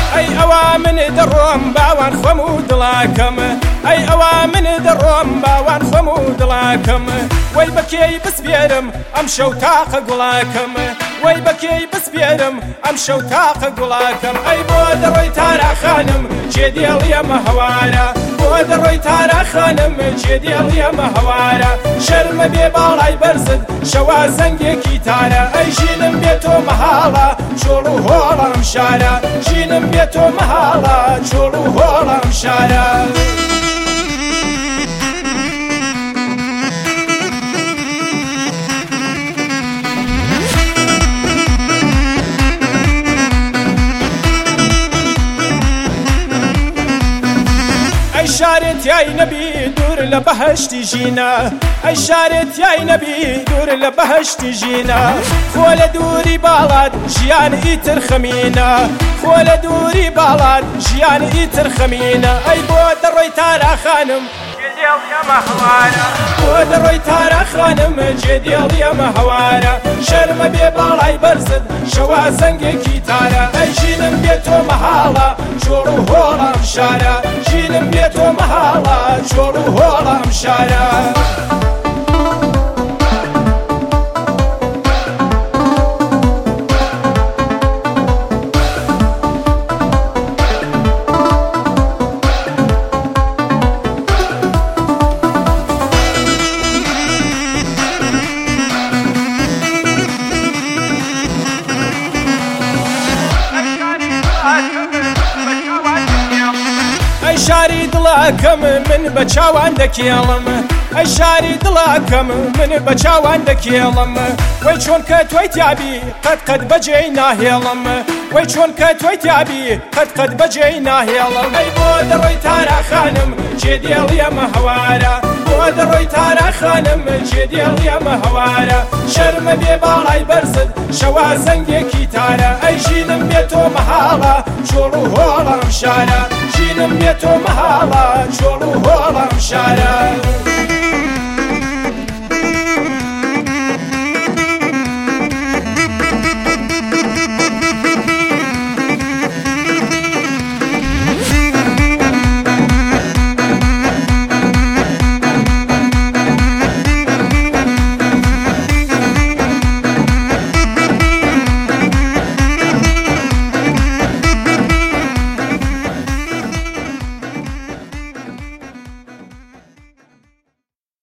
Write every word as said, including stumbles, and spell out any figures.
ئەی ئەوا من دەڕۆم باوان خۆم و دڵاکەم ئەی ئەوا من دەڕۆم باوان خۆم و دڵاکەم وەی بەکێی بسپێرم ئەم شەو تاقە گوڵاکەم وەی بەکێی بسپێرم ئەم شەو تاقە گوڵاکەم ئەی بۆ دەڕۆی تاراخانم چێ دێڵی ئەمە هەوارە بۆ دەڕۆی تاراخانم چێ دێڵی ئەمە هەوارە شەرمە بێ باڵای بەرزت شەوا زەنگێکی تارە ئەی ژینم بێ تۆ مەهاڵە چۆڵ و هۆڵەم شارە ژینم بێ تۆ مەهاڵە چۆڵ و هۆڵەم شارە شارت یای نبی دور لبهشتی جینا ای شارت یای نبی دور لبهشتی جینا خول دوری بالاد جیان ایتر خمینا خول دوری بالاد جیان ایتر خمینا ای بود روی تارا خانم جدیل یا مهوارا بود روی تارا خانم جدیل یا مهوارا شرم بی بالای برزد شوا زنگ کی تارا ای جینم بی تو محالا چورو هولم شارا جینم بی تو محالا چورو هولم شارا شاری دڵاکەم من بە چاوان دەکێڵم ئەی شاری دڵاکەم من بە چاوان دەکێڵم وەی چۆن کە تۆی تیابی قەت قەت بەجێی ناهێڵم وەی چۆن کە تۆی تیابی قەت قەت بەجێی ناهێڵم ئەی بۆ دەڕۆی تاراخانم چێ دێڵی ئەمە هەوارە بۆ دەڕۆی تاراخانم چێ دێڵی ئەمە هەوارە شەرمە بێ باڵای بەرزت شەوا زەنگێکی تارە ئەی ژینم بێ تۆ مەهاڵە چۆڵ و هۆڵەم شارە ژینم بێ تۆ مەهاڵە چۆڵ و هۆڵەم شارە